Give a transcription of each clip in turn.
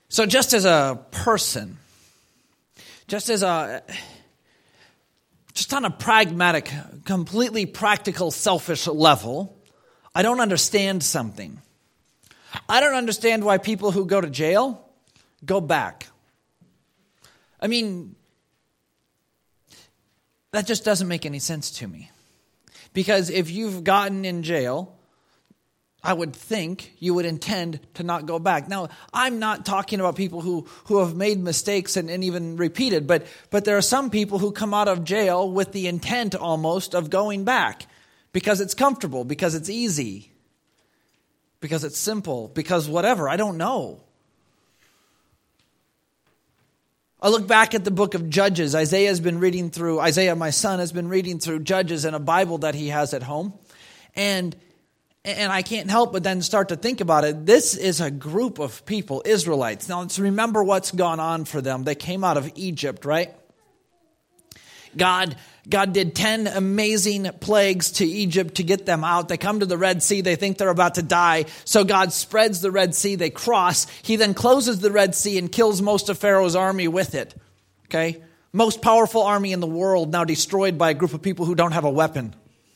So just as a person, just on a pragmatic, completely practical, selfish level, I don't understand something. I don't understand why people who go to jail go back. I mean, that just doesn't make any sense to me. Because if you've gotten in jail, I would think you would intend to not go back. Now, I'm not talking about people who have made mistakes and even repeated, but there are some people who come out of jail with the intent almost of going back because it's comfortable, because it's easy, because it's simple, because whatever, I don't know. I look back at the book of Judges. Isaiah, my son, has been reading through Judges in a Bible that he has at home. And I can't help but then start to think about it. This is a group of people, Israelites. Now let's remember what's gone on for them. They came out of Egypt, right? God did 10 amazing plagues to Egypt to get them out. They come to the Red Sea. They think they're about to die. So God spreads the Red Sea. They cross. He then closes the Red Sea and kills most of Pharaoh's army with it. Okay? Most powerful army in the world now destroyed by a group of people who don't have a weapon.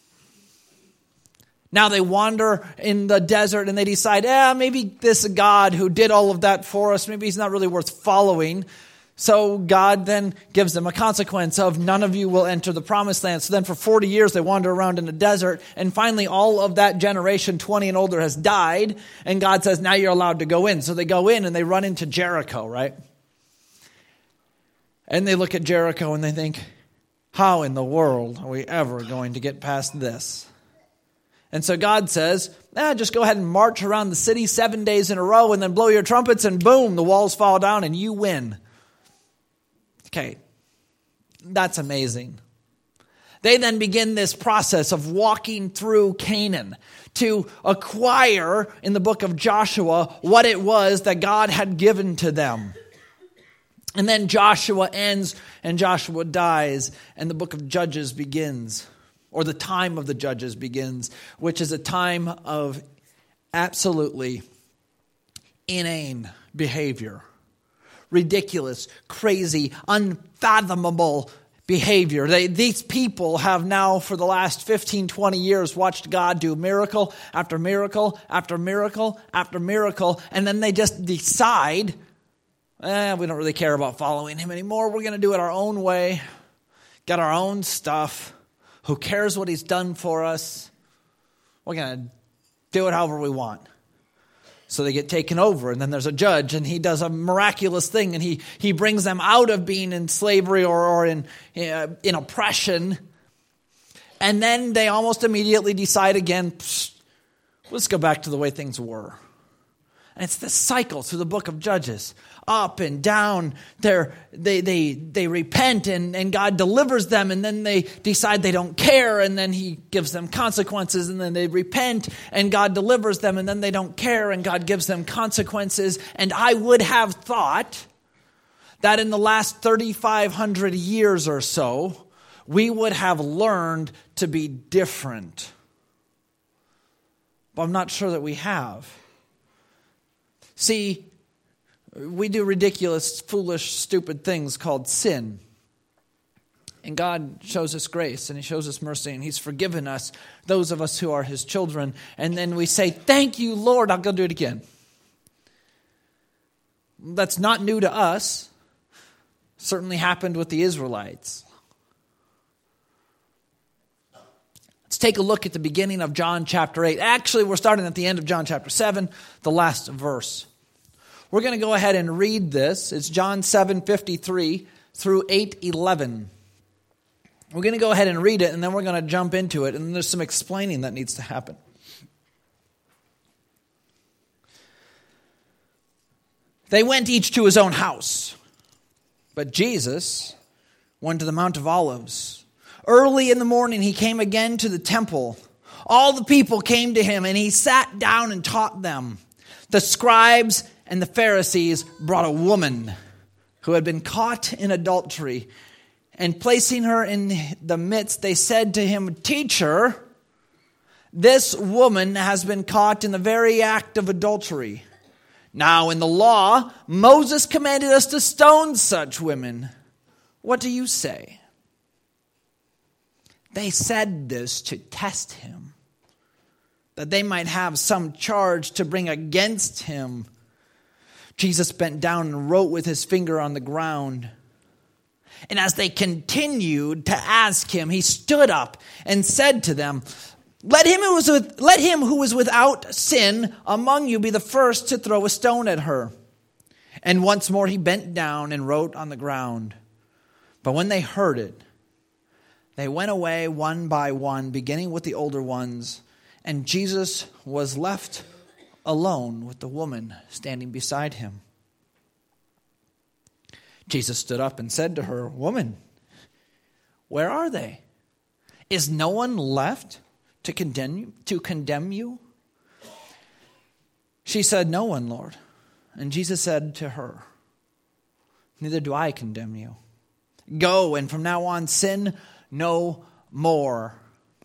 Now they wander in the desert and they decide, maybe this God who did all of that for us, maybe he's not really worth following. So God then gives them a consequence of none of you will enter the promised land. So then for 40 years they wander around in the desert. And finally all of that generation, 20 and older, has died. And God says, now you're allowed to go in. So they go in and they run into Jericho, right? And they look at Jericho and they think, how in the world are we ever going to get past this? And so God says, just go ahead and march around the city 7 days in a row and then blow your trumpets and boom, the walls fall down and you win. Okay, that's amazing. They then begin this process of walking through Canaan to acquire, in the book of Joshua, what it was that God had given to them. And then Joshua ends and Joshua dies and the book of Judges begins. Or the time of the Judges begins, which is a time of absolutely inane behavior. Ridiculous, crazy, unfathomable behavior. These people have now, for the last 15, 20 years, watched God do miracle after miracle after miracle after miracle, and then they just decide, we don't really care about following him anymore. We're going to do it our own way, got our own stuff. Who cares what he's done for us? We're going to do it however we want. So they get taken over, and then there's a judge, and he does a miraculous thing, and he brings them out of being in slavery or in oppression. And then they almost immediately decide again, let's go back to the way things were. And it's this cycle through the book of Judges. Up and down, they repent and God delivers them, and then they decide they don't care, and then he gives them consequences, and then they repent and God delivers them, and then they don't care and God gives them consequences. And I would have thought that in the last 3,500 years or so, we would have learned to be different. But I'm not sure that we have. See, we do ridiculous, foolish, stupid things called sin. And God shows us grace and he shows us mercy and he's forgiven us, those of us who are his children. And then we say, thank you, Lord, I'll go do it again. That's not new to us. Certainly happened with the Israelites. Let's take a look at the beginning of John chapter 8. Actually, we're starting at the end of John chapter 7, the last verse. We're going to go ahead and read this. It's John 7:53 through 8:11. We're going to go ahead and read it, and then we're going to jump into it, and there's some explaining that needs to happen. They went each to his own house, but Jesus went to the Mount of Olives. Early in the morning, he came again to the temple. All the people came to him, and he sat down and taught them. The scribes and the Pharisees brought a woman who had been caught in adultery, and placing her in the midst, they said to him, "Teacher, this woman has been caught in the very act of adultery. Now in the law, Moses commanded us to stone such women. What do you say?" They said this to test him, that they might have some charge to bring against him. Jesus bent down and wrote with his finger on the ground. And as they continued to ask him, he stood up and said to them, Let him who is without sin among you be the first to throw a stone at her." And once more he bent down and wrote on the ground. But when they heard it, they went away one by one, beginning with the older ones, and Jesus was left alone with the woman standing beside him. Jesus stood up and said to her, "Woman, where are they? Is no one left to condemn you?" She said, "No one, Lord." And Jesus said to her, "Neither do I condemn you. Go, and from now on sin no more."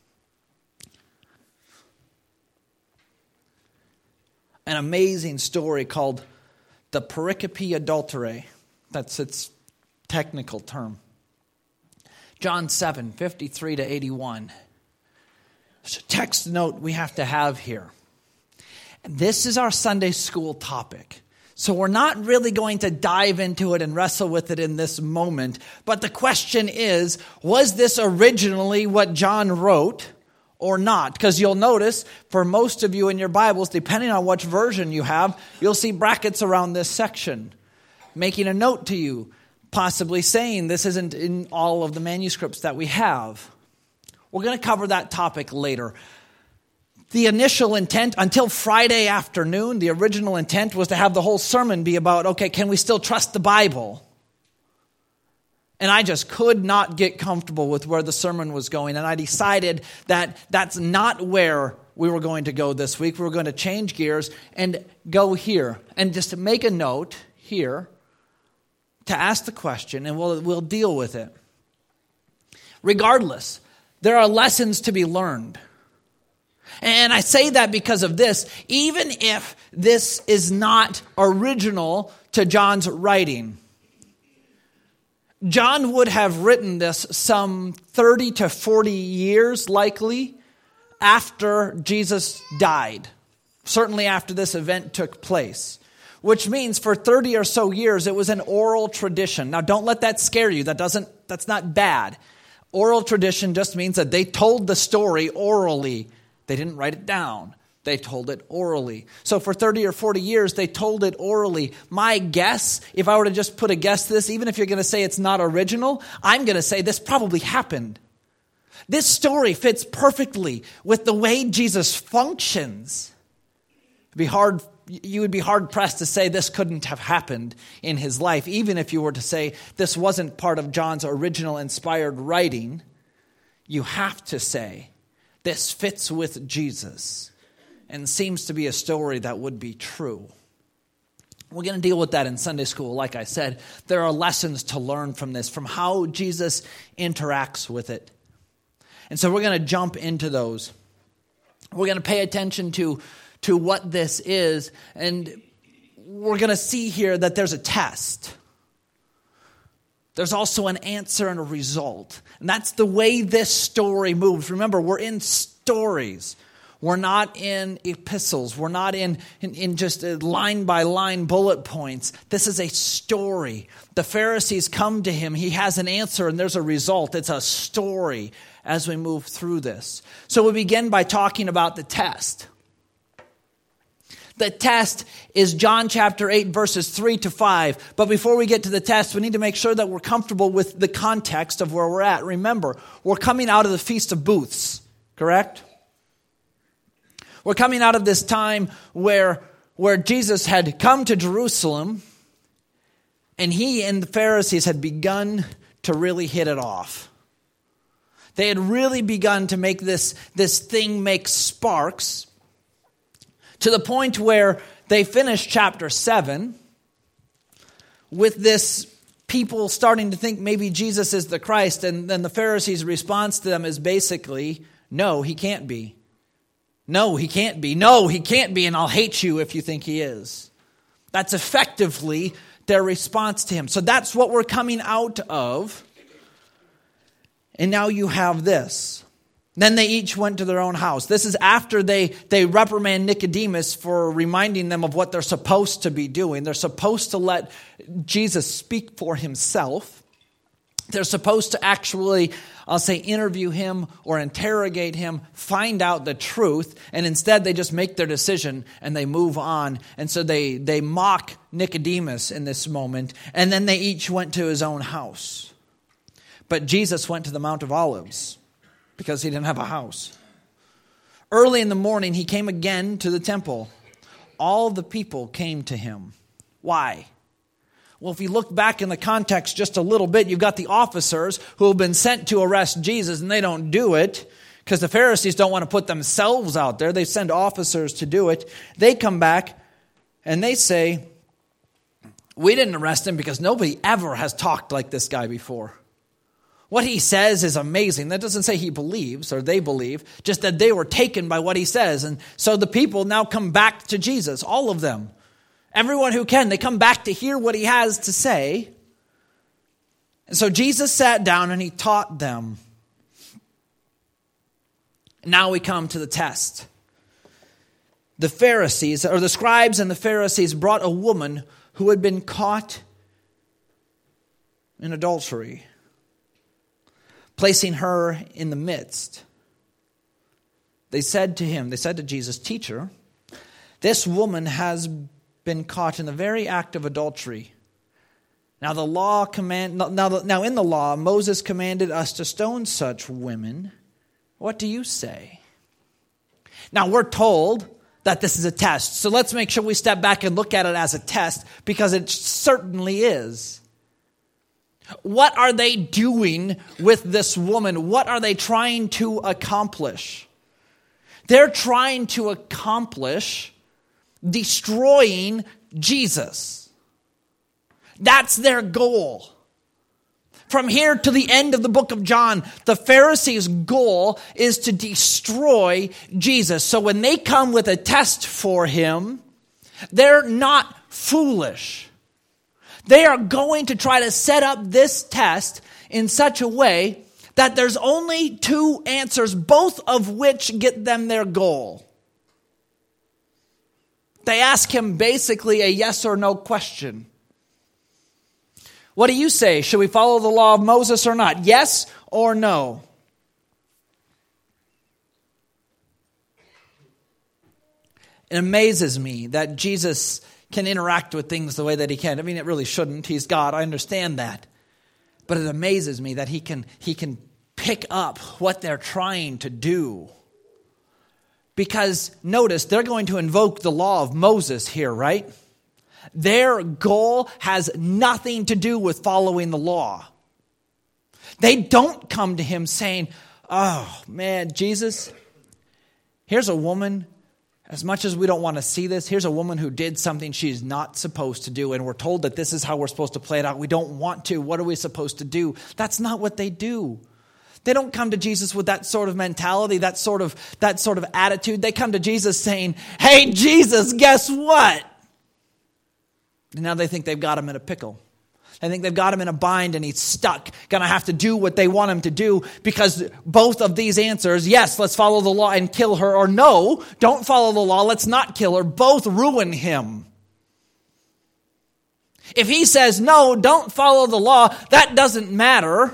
An amazing story called the pericope adulterae. That's its technical term. John 7, 53 to 81. There's a text note we have to have here. And this is our Sunday school topic. So we're not really going to dive into it and wrestle with it in this moment. But the question is, was this originally what John wrote or not? Because you'll notice, for most of you in your Bibles, depending on which version you have, you'll see brackets around this section, making a note to you, possibly saying this isn't in all of the manuscripts that we have. We're going to cover that topic later. The initial intent, until Friday afternoon, the original intent was to have the whole sermon be about, okay, can we still trust the Bible? And I just could not get comfortable with where the sermon was going. And I decided that that's not where we were going to go this week. We were going to change gears and go here. And just to make a note here to ask the question, and we'll deal with it. Regardless, there are lessons to be learned. And I say that because of this. Even if this is not original to John's writing, John would have written this some 30 to 40 years likely after Jesus died. Certainly after this event took place. Which means for 30 or so years it was an oral tradition. Now don't let that scare you. That's not bad. Oral tradition just means that they told the story orally. They didn't write it down. They told it orally. So for 30 or 40 years, they told it orally. My guess, if I were to just put a guess to this, even if you're going to say it's not original, I'm going to say this probably happened. This story fits perfectly with the way Jesus functions. You would be hard pressed to say this couldn't have happened in his life, even if you were to say this wasn't part of John's original inspired writing. You have to say this fits with Jesus and seems to be a story that would be true. We're going to deal with that in Sunday school. Like I said, there are lessons to learn from this, from how Jesus interacts with it. And so we're going to jump into those. We're going to pay attention to what this is, and we're going to see here that there's a test. There's also an answer and a result. And that's the way this story moves. Remember, we're in stories. We're not in epistles. We're not in just line-by-line bullet points. This is a story. The Pharisees come to him. He has an answer, and there's a result. It's a story as we move through this. So we begin by talking about the test. The test is John chapter 8, verses 3 to 5. But before we get to the test, we need to make sure that we're comfortable with the context of where we're at. Remember, we're coming out of the Feast of Booths, correct? We're coming out of this time where Jesus had come to Jerusalem, and he and the Pharisees had begun to really hit it off. They had really begun to make this thing make sparks, to the point where they finished chapter 7 with this people starting to think maybe Jesus is the Christ. And then the Pharisees' response to them is basically, no, he can't be. No, he can't be. No, he can't be, and I'll hate you if you think he is. That's effectively their response to him. So that's what we're coming out of. And now you have this. Then they each went to their own house. This is after they reprimand Nicodemus for reminding them of what they're supposed to be doing. They're supposed to let Jesus speak for himself. They're supposed to actually, I'll say, interview him or interrogate him, find out the truth, and instead they just make their decision and they move on. And so they mock Nicodemus in this moment, and then they each went to his own house. But Jesus went to the Mount of Olives because he didn't have a house. Early in the morning, he came again to the temple. All the people came to him. Why? Well, if you look back in the context just a little bit, you've got the officers who have been sent to arrest Jesus, and they don't do it because the Pharisees don't want to put themselves out there. They send officers to do it. They come back and they say, we didn't arrest him because nobody ever has talked like this guy before. What he says is amazing. That doesn't say he believes or they believe, just that they were taken by what he says. And so the people now come back to Jesus, all of them. Everyone who can, they come back to hear what he has to say. And so Jesus sat down and he taught them. Now we come to the test. The Pharisees, or the scribes and the Pharisees, brought a woman who had been caught in adultery, placing her in the midst. They said to Jesus, "Teacher, this woman has been caught in the very act of adultery. Now in the law, Moses commanded us to stone such women. What do you say?" Now we're told that this is a test. So let's make sure we step back and look at it as a test, because it certainly is. What are they doing with this woman? What are they trying to accomplish? They're trying to accomplish destroying Jesus. That's their goal. From here to the end of the book of John, the Pharisees' goal is to destroy Jesus. So when they come with a test for him, they're not foolish. They are going to try to set up this test in such a way that there's only two answers, both of which get them their goal. They ask him basically a yes or no question. What do you say? Should we follow the law of Moses or not? Yes or no? It amazes me that Jesus can interact with things the way that he can. I mean, it really shouldn't. He's God. I understand that. But it amazes me that he can pick up what they're trying to do. Because notice, they're going to invoke the law of Moses here, right? Their goal has nothing to do with following the law. They don't come to him saying, "Oh man, Jesus, here's a woman, as much as we don't want to see this, here's a woman who did something she's not supposed to do, and we're told that this is how we're supposed to play it out. We don't want to. What are we supposed to do?" That's not what they do. They don't come to Jesus with that sort of mentality, that sort of attitude. They come to Jesus saying, "Hey, Jesus, guess what?" And now they think they've got him in a pickle. They think they've got him in a bind and he's stuck, going to have to do what they want him to do, because both of these answers, yes, let's follow the law and kill her, or no, don't follow the law, let's not kill her, both ruin him. If he says, no, don't follow the law, that doesn't matter.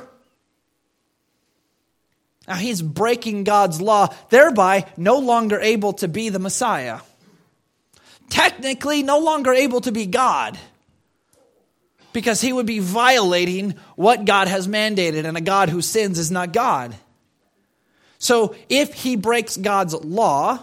Now he's breaking God's law, thereby no longer able to be the Messiah. Technically no longer able to be God, because he would be violating what God has mandated, and a God who sins is not God. So if he breaks God's law,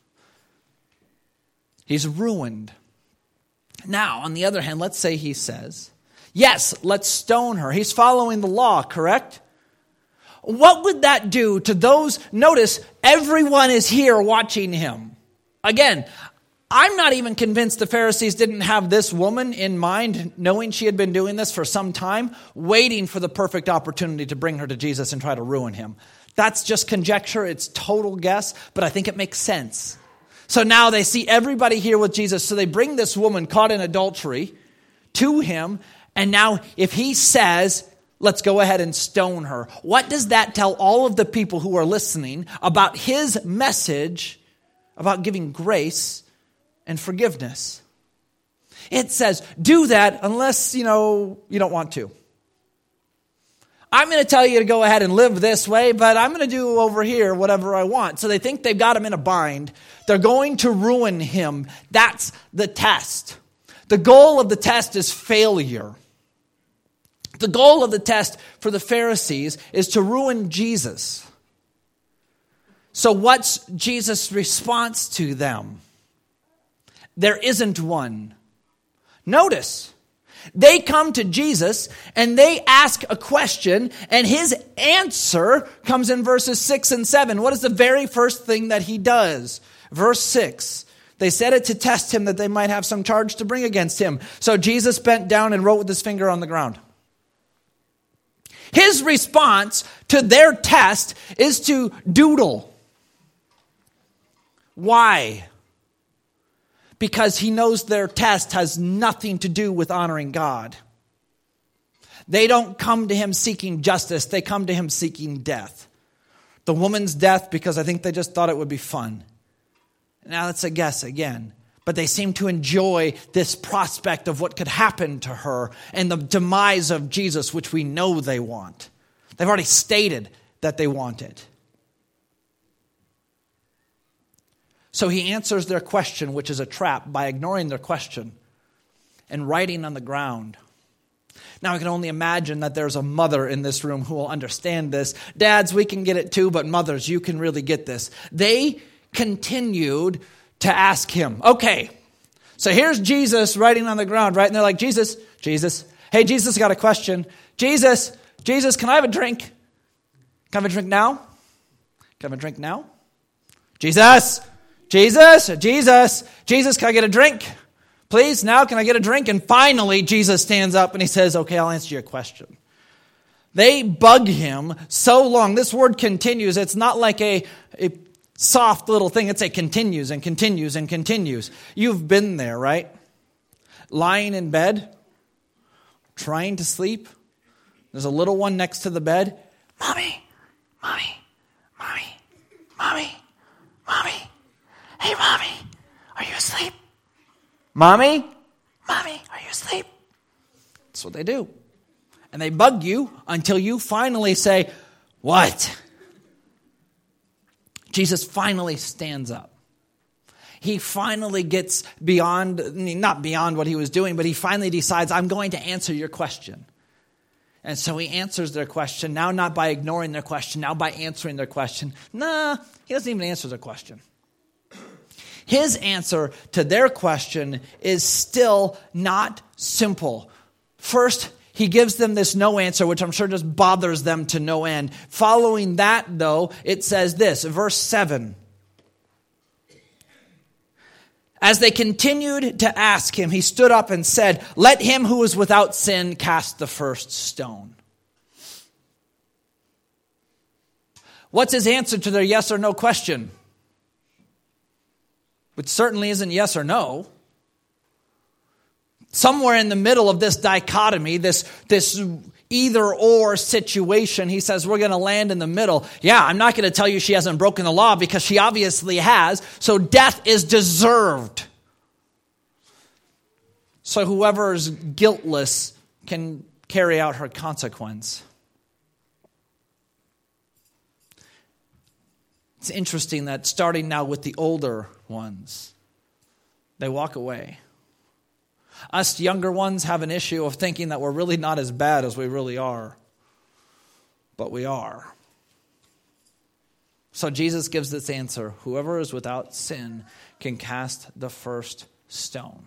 he's ruined. Now, on the other hand, let's say he says, yes, let's stone her. He's following the law, correct? What would that do to those? Notice, everyone is here watching him. Again, I'm not even convinced the Pharisees didn't have this woman in mind, knowing she had been doing this for some time, waiting for the perfect opportunity to bring her to Jesus and try to ruin him. That's just conjecture. It's total guess, but I think it makes sense. So now they see everybody here with Jesus. So they bring this woman caught in adultery to him. And now if he says, let's go ahead and stone her, what does that tell all of the people who are listening about his message about giving grace and forgiveness? It says, do that unless, you don't want to. I'm going to tell you to go ahead and live this way, but I'm going to do over here whatever I want. So they think they've got him in a bind. They're going to ruin him. That's the test. The goal of the test is failure. The goal of the test for the Pharisees is to ruin Jesus. So what's Jesus' response to them? There isn't one. Notice, they come to Jesus and they ask a question, and his answer comes in verses 6 and 7. What is the very first thing that he does? Verse 6. They said it to test him that they might have some charge to bring against him. So Jesus bent down and wrote with his finger on the ground. His response to their test is to doodle. Why? Because he knows their test has nothing to do with honoring God. They don't come to him seeking justice. They come to him seeking death. The woman's death because I think they just thought it would be fun. Now that's a guess again. But they seem to enjoy this prospect of what could happen to her and the demise of Jesus, which we know they want. They've already stated that they want it. So he answers their question, which is a trap, by ignoring their question and writing on the ground. Now I can only imagine that there's a mother in this room who will understand this. Dads, we can get it too, but mothers, you can really get this. They continued to ask him, okay, so here's Jesus writing on the ground, right? And they're like, Jesus, hey, Jesus, got a question. Jesus, can I have a drink? Can I have a drink now? Can I have a drink now? Jesus, can I get a drink? Please, now can I get a drink? And finally, Jesus stands up and he says, okay, I'll answer your question. They bug him so long. This word continues. It's not like a soft little thing. It's a continues and continues and continues. You've been there, right? Lying in bed, trying to sleep. There's a little one next to the bed. Mommy. Hey, Mommy, are you asleep? Mommy, are you asleep? That's what they do. And they bug you until you finally say, what? Jesus finally stands up. He finally gets not beyond what he was doing, but he finally decides, I'm going to answer your question. And so he answers their question, now not by ignoring their question, now by answering their question. Nah, he doesn't even answer their question. His answer to their question is still not simple. First, he gives them this no answer, which I'm sure just bothers them to no end. Following that, though, it says this, verse 7. As they continued to ask him, he stood up and said, let him who is without sin cast the first stone. What's his answer to their yes or no question? Which certainly isn't yes or no. Somewhere in the middle of this dichotomy, this either-or situation, he says, we're going to land in the middle. Yeah, I'm not going to tell you she hasn't broken the law because she obviously has, so death is deserved. So whoever is guiltless can carry out her consequence. It's interesting that starting now with the older ones, they walk away. Us younger ones have an issue of thinking that we're really not as bad as we really are. But we are. So Jesus gives this answer. Whoever is without sin can cast the first stone.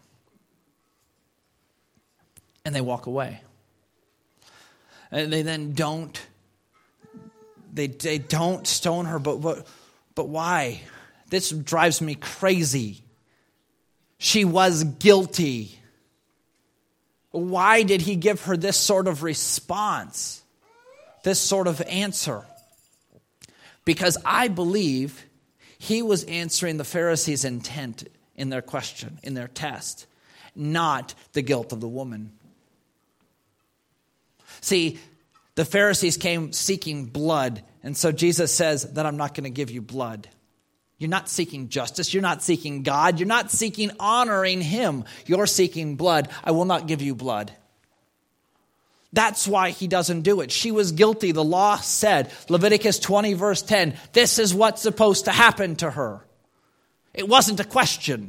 And they walk away. And they then don't stone her, but why? This drives me crazy. She was guilty. Why did he give her this sort of response? This sort of answer? Because I believe He was answering the Pharisees' intent in their question, in their test, not the guilt of the woman. See, the Pharisees came seeking blood, and so Jesus says that I'm not going to give you blood. You're not seeking justice. You're not seeking God. You're not seeking honoring Him. You're seeking blood. I will not give you blood. That's why He doesn't do it. She was guilty. The law said, Leviticus 20 verse 10, this is what's supposed to happen to her. It wasn't a question.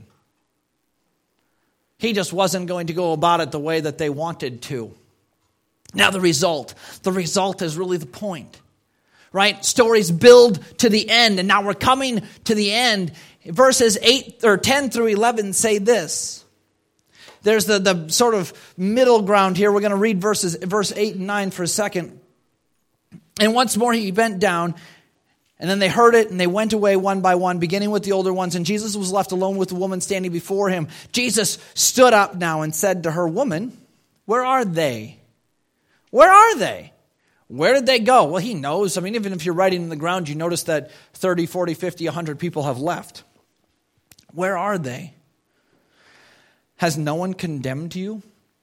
He just wasn't going to go about it the way that they wanted to. Now the result is really the point. Right? Stories build to the end, and now we're coming to the end. Verses 10 through 11 say this. There's the sort of middle ground here. We're going to read verse 8 and 9 for a second. And once more he bent down, and then they heard it, and they went away one by one, beginning with the older ones, and Jesus was left alone with the woman standing before him. Jesus stood up now and said to her, "Woman, where are they? Where are they? Where did they go?" Well, he knows. I mean, even if you're writing in the ground, you notice that 30, 40, 50, 100 people have left. Where are they? Has no one condemned you?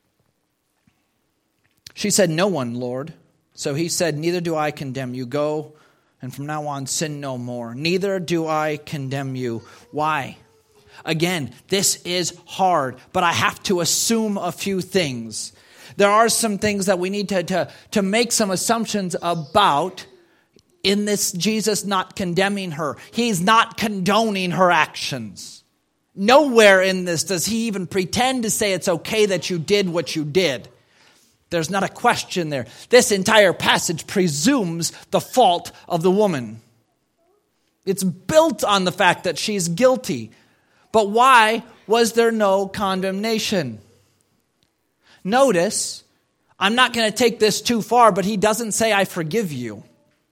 She said, "No one, Lord." So he said, "Neither do I condemn you. Go, and from now on sin no more. Neither do I condemn you." Why? Again, this is hard, but I have to assume a few things. There are some things that we need to make some assumptions about in this Jesus not condemning her. He's not condoning her actions. Nowhere in this does he even pretend to say it's okay that you did what you did. There's not a question there. This entire passage presumes the fault of the woman. It's built on the fact that she's guilty. But why was there no condemnation? Notice, I'm not going to take this too far, but he doesn't say, "I forgive you."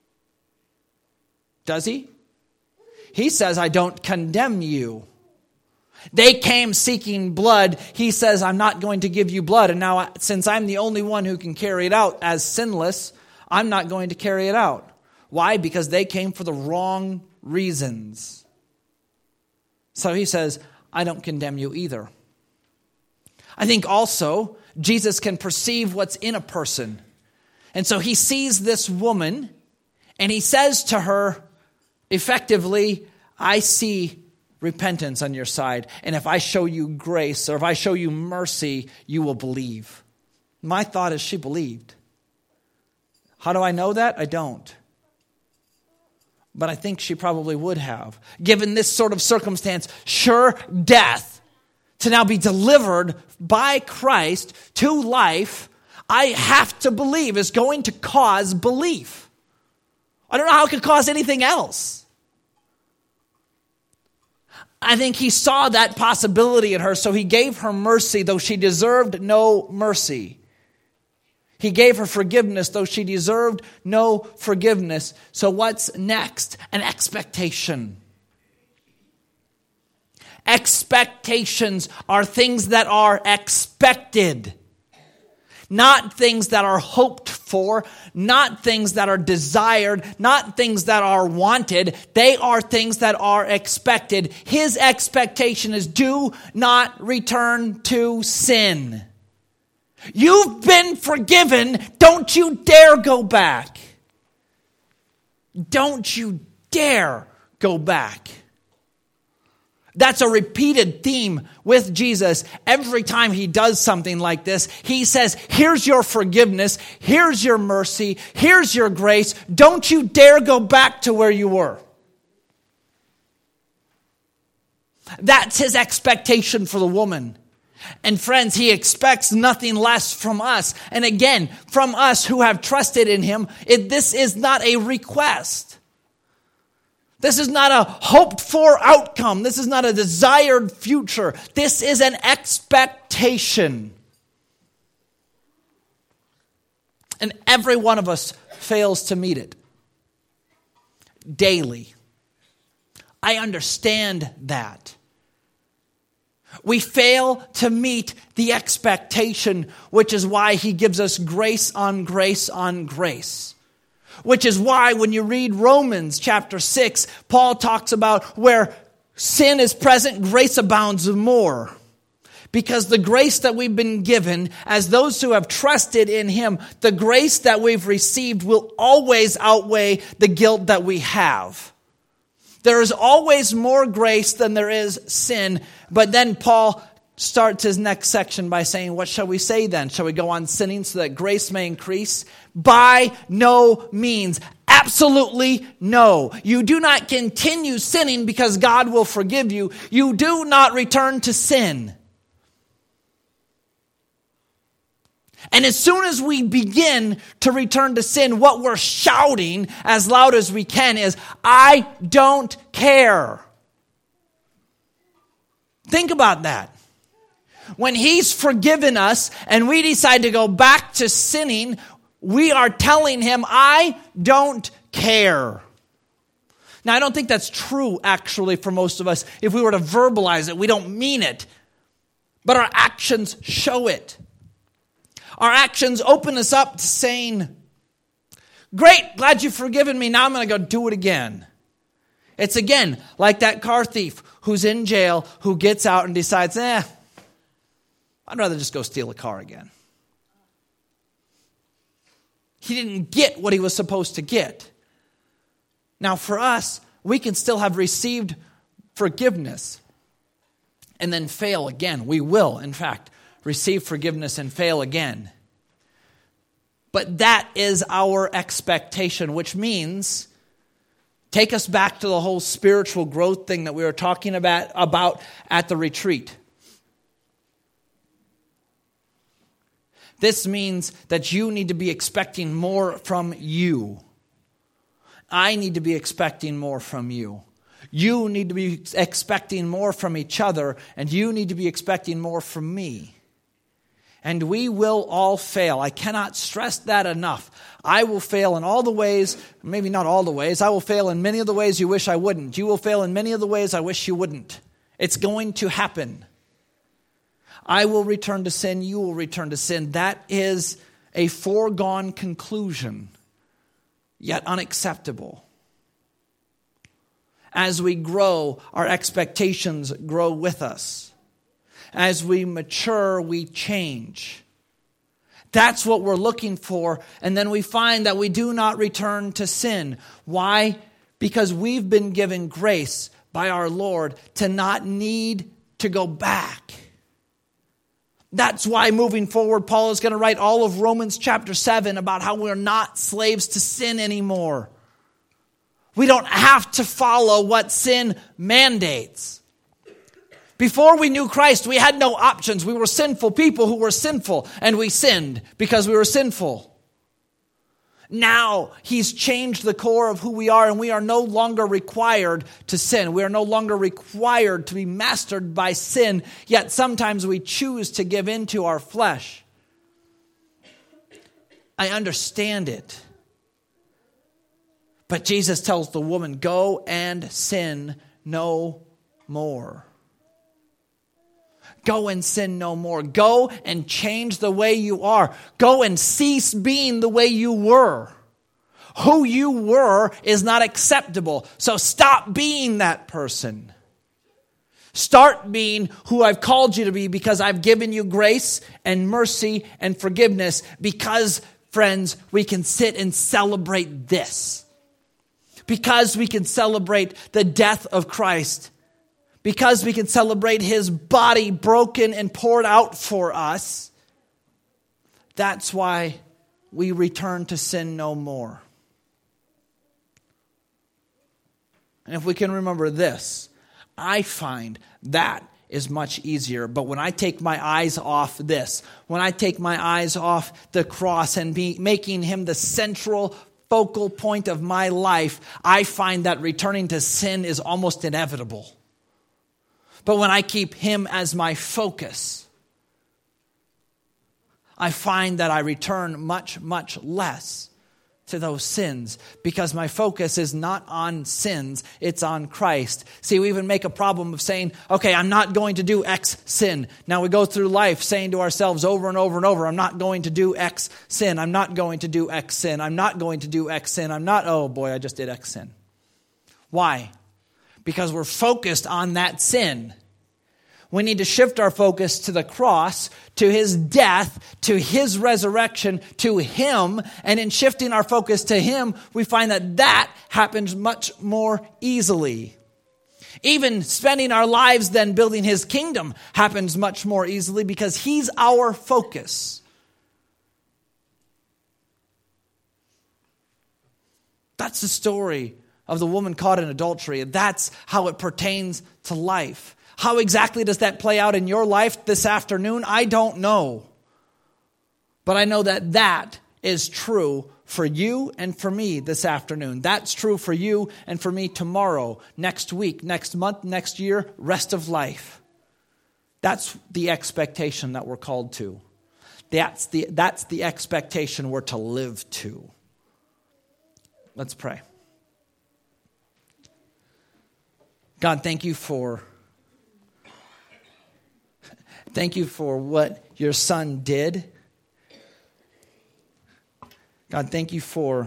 Does he? He says, "I don't condemn you." They came seeking blood. He says, "I'm not going to give you blood." And now, since I'm the only one who can carry it out as sinless, I'm not going to carry it out. Why? Because they came for the wrong reasons. So he says, "I don't condemn you either." I think also Jesus can perceive what's in a person. And so he sees this woman and he says to her, effectively, "I see repentance on your side. And if I show you grace or if I show you mercy, you will believe." My thought is she believed. How do I know that? I don't. But I think she probably would have. Given this sort of circumstance, sure death, to now be delivered by Christ to life, I have to believe is going to cause belief. I don't know how it could cause anything else. I think he saw that possibility in her, so he gave her mercy, though she deserved no mercy. He gave her forgiveness, though she deserved no forgiveness. So what's next? An expectation. Expectations are things that are expected, not things that are hoped for, not things that are desired, not things that are wanted. They are things that are expected. His expectation is, do not return to sin. You've been forgiven. Don't you dare go back. Don't you dare go back. That's a repeated theme with Jesus. Every time he does something like this, he says, "Here's your forgiveness. Here's your mercy. Here's your grace. Don't you dare go back to where you were." That's his expectation for the woman. And friends, he expects nothing less from us. And again, from us who have trusted in him, this is not a request. This is not a hoped-for outcome. This is not a desired future. This is an expectation. And every one of us fails to meet it daily. I understand that. We fail to meet the expectation, which is why he gives us grace on grace on grace. Which is why when you read Romans chapter 6, Paul talks about where sin is present, grace abounds more. Because the grace that we've been given, as those who have trusted in Him, the grace that we've received will always outweigh the guilt that we have. There is always more grace than there is sin. But then Paul starts his next section by saying, what shall we say then? Shall we go on sinning so that grace may increase? By no means. Absolutely no. You do not continue sinning because God will forgive you. You do not return to sin. And as soon as we begin to return to sin, what we're shouting as loud as we can is, I don't care. Think about that. When He's forgiven us and we decide to go back to sinning, we are telling Him, I don't care. Now, I don't think that's true, actually, for most of us. If we were to verbalize it, we don't mean it. But our actions show it. Our actions open us up to saying, great, glad you've forgiven me. Now I'm going to go do it again. It's again like that car thief who's in jail, who gets out and decides, I'd rather just go steal a car again. He didn't get what he was supposed to get. Now for us, we can still have received forgiveness and then fail again. We will, in fact, receive forgiveness and fail again. But that is our expectation, which means, take us back to the whole spiritual growth thing that we were talking about at the retreat. This means that you need to be expecting more from you. I need to be expecting more from you. You need to be expecting more from each other, and you need to be expecting more from me. And we will all fail. I cannot stress that enough. I will fail in all the ways, maybe not all the ways. I will fail in many of the ways you wish I wouldn't. You will fail in many of the ways I wish you wouldn't. It's going to happen. I will return to sin. You will return to sin. That is a foregone conclusion, yet unacceptable. As we grow, our expectations grow with us. As we mature, we change. That's what we're looking for. And then we find that we do not return to sin. Why? Because we've been given grace by our Lord to not need to go back. That's why moving forward, Paul is going to write all of Romans chapter 7 about how we're not slaves to sin anymore. We don't have to follow what sin mandates. Before we knew Christ, we had no options. We were sinful people who were sinful, and we sinned because we were sinful. Now, He's changed the core of who we are, and we are no longer required to sin. We are no longer required to be mastered by sin, yet sometimes we choose to give in to our flesh. I understand it. But Jesus tells the woman, go and sin no more. Go and sin no more. Go and change the way you are. Go and cease being the way you were. Who you were is not acceptable. So stop being that person. Start being who I've called you to be, because I've given you grace and mercy and forgiveness. Because, friends, we can sit and celebrate this. Because we can celebrate the death of Christ. Because we can celebrate His body broken and poured out for us. That's why we return to sin no more. And if we can remember this, I find that is much easier. But when I take my eyes off this, when I take my eyes off the cross and making Him the central focal point of my life, I find that returning to sin is almost inevitable. But when I keep Him as my focus, I find that I return much, much less to those sins because my focus is not on sins, it's on Christ. See, we even make a problem of saying, okay, I'm not going to do X sin. Now we go through life saying to ourselves over and over and over, I'm not going to do X sin. I'm not going to do X sin. I'm not going to do X sin. Oh boy, I just did X sin. Why? Because we're focused on that sin. We need to shift our focus to the cross, to his death, to his resurrection, to him. And in shifting our focus to him, we find that happens much more easily. Even spending our lives then building his kingdom happens much more easily because he's our focus. That's the story of the woman caught in adultery. That's how it pertains to life. How exactly does that play out in your life this afternoon? I don't know. But I know that is true for you and for me this afternoon. That's true for you and for me tomorrow, next week, next month, next year, rest of life. That's the expectation that we're called to. That's the expectation we're to live to. Let's pray. God, thank you for what your son did. God, thank you for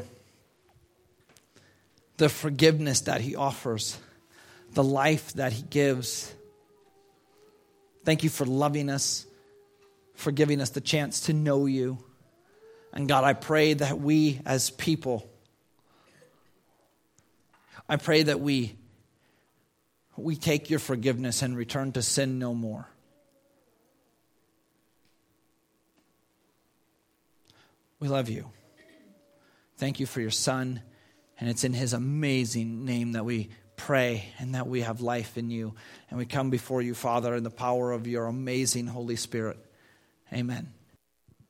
the forgiveness that he offers, the life that he gives. Thank you for loving us, for giving us the chance to know you. And God, I pray that we as people, I pray that we take your forgiveness and return to sin no more. We love you. Thank you for your son. And it's in his amazing name that we pray and that we have life in you. And we come before you, Father, in the power of your amazing Holy Spirit. Amen.